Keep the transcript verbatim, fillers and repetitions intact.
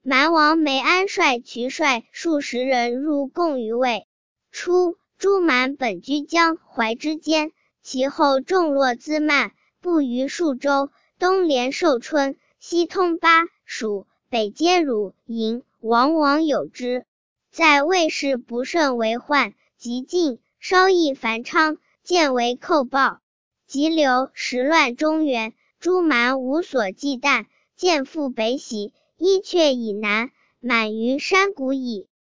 蛮王梅安率渠帅数十人入贡于魏。初，诸蛮本居江淮之间，其后众落滋蔓，布于数州，东连寿春，西通巴、蜀，北接汝、营，往往有之。在魏氏不胜为患，即进，稍邑繁昌，渐为寇暴。急流时乱中原，诸蛮无所忌惮，渐复北徙，伊阙以南，满于山谷矣。